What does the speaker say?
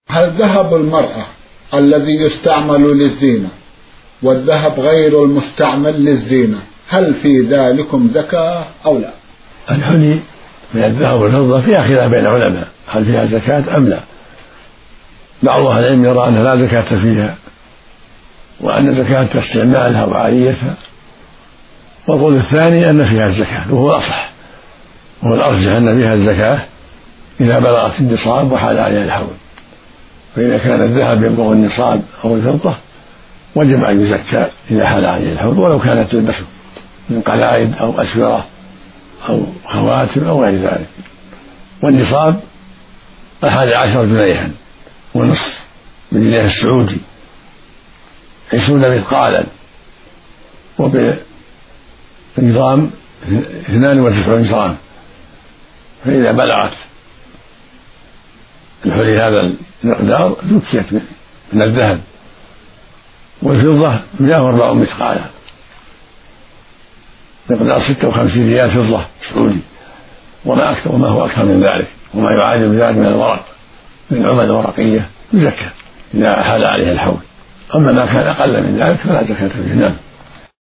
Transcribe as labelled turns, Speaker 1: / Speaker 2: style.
Speaker 1: هل ذهب المرأة الذي يستعمل للزينة والذهب غير المستعمل للزينة هل في ذلكم زكاة أو لا؟
Speaker 2: الحلي من الذهب والفضة فيها خلاف بين العلماء هل فيها زكاة أم لا. بعض أهل العلم يرى أنها لا زكاة فيها وأن زكاة استعمالها وعاريتها، والقول الثاني أن فيها الزكاة وهو أصح وهو الأرجح أن فيها الزكاة إذا بلغت النصاب وحال عليها الحول. فإذا كان الذهب يبلغ النصاب أو الفضة وجب أن يزكى إذا حال عليه الحول ولو كانت تلبسه من قلائد أو أسورة أو خواتم أو غير ذلك. والنصاب 11 جنيها ونصف بالجنيه السعودي 20 مثقالا، وبالنظام 92 جرام. فإذا بلغت الحلي هذا المقدار زكيت من الذهب. والفضة 104 مثقالا مقدار 56 ريال فضة سعودي وما هو أكثر من ذلك وما يعادل ذلك من الورق من عمل ورقية يزكى إذا حال عليها الحول. أما ما كان أقل من ذلك فلا زكاة فيه. نعم.